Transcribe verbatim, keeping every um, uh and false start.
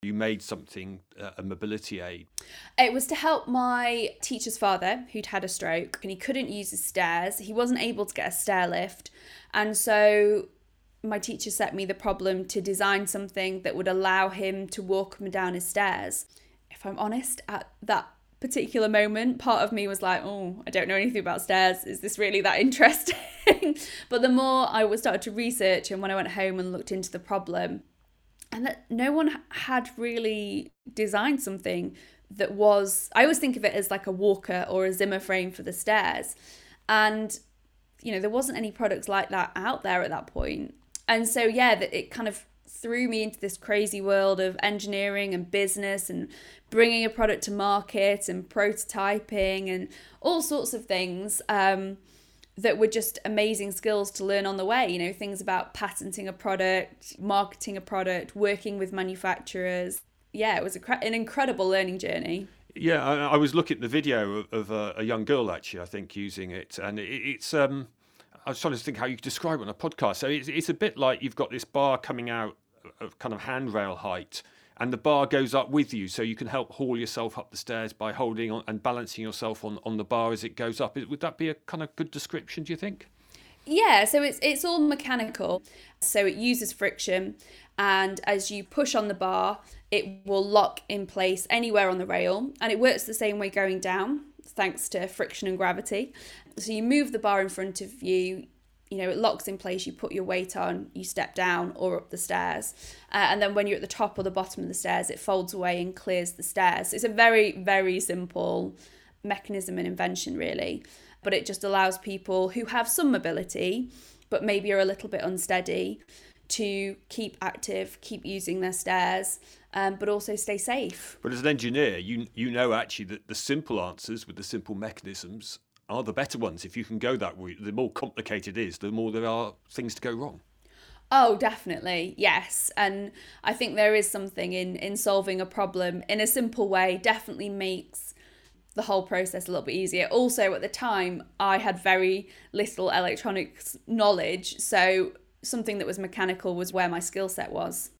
You made something, uh, a mobility aid. It was to help my teacher's father, who'd had a stroke, and he couldn't use his stairs. He wasn't able to get a stair lift. And so my teacher set me the problem to design something that would allow him to walk up and down his stairs. If I'm honest, at that particular moment, part of me was like, oh, I don't know anything about stairs. Is this really that interesting? But the more I started to research, and when I went home and looked into the problem, and that no one had really designed something that was, I always think of it as like a walker or a Zimmer frame for the stairs. And, you know, there wasn't any products like that out there at that point. And so, yeah, that it kind of threw me into this crazy world of engineering and business and bringing a product to market and prototyping and all sorts of things. Um, that were just amazing skills to learn on the way. You know, things about patenting a product, marketing a product, working with manufacturers. Yeah, it was a, an incredible learning journey. Yeah, I, I was looking at the video of, of a, a young girl, actually, I think, using it. And it, it's, um, I was trying to think how you could describe it on a podcast. So it's, it's a bit like you've got this bar coming out of kind of handrail height, and the bar goes up with you, so you can help haul yourself up the stairs by holding on and balancing yourself on, on the bar as it goes up. Would that be a kind of good description, do you think? Yeah, so it's it's all mechanical. So it uses friction, and as you push on the bar, it will lock in place anywhere on the rail, and it works the same way going down, thanks to friction and gravity. So you move the bar in front of you, you know, it locks in place, you put your weight on, you step down or up the stairs. Uh, and then when you're at the top or the bottom of the stairs, it folds away and clears the stairs. So it's a very, very simple mechanism and invention, really. But it just allows people who have some mobility, but maybe are a little bit unsteady, to keep active, keep using their stairs, um, but also stay safe. But as an engineer, you you know actually that the simple answers with the simple mechanisms are the better ones. If you can go that route, the more complicated it is, the more there are things to go wrong. Oh, definitely. Yes. And I think there is something in, in solving a problem in a simple way definitely makes the whole process a little bit easier. Also, at the time, I had very little electronics knowledge. So something that was mechanical was where my skill set was.